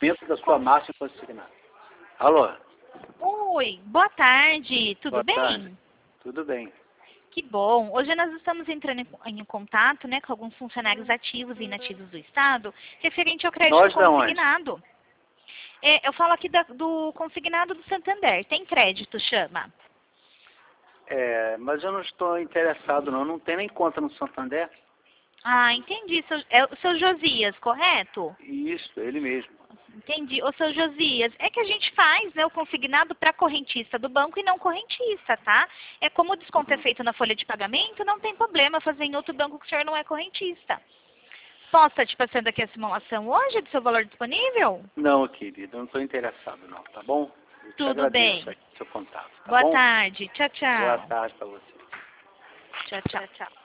dentro da sua máxima consignada. Alô? Oi, boa tarde, tudo Boa bem? tarde. Tudo bem. Que bom. Hoje nós estamos entrando em contato, né, com alguns funcionários ativos e inativos do Estado, referente ao crédito Nós da onde? consignado. Eu falo aqui do consignado do Santander. Tem crédito, chama. Mas eu não estou interessado não. Não tem nem conta no Santander. Ah, entendi. É o seu Josias, correto? Isso, ele mesmo. Entendi. Ô, seu Josias, é que a gente faz, né, o consignado para correntista do banco e não correntista, tá? É como o desconto é feito na folha de pagamento, não tem problema fazer em outro banco que o senhor não é correntista. Posso estar te passando aqui a simulação hoje do seu valor disponível? Não, querido, eu não estou interessado não, tá bom? Eu te Tudo agradeço bem. aí, seu contato, tá Boa bom? tarde. Tchau, Boa tchau. tarde para você. Tchau, tchau, tchau.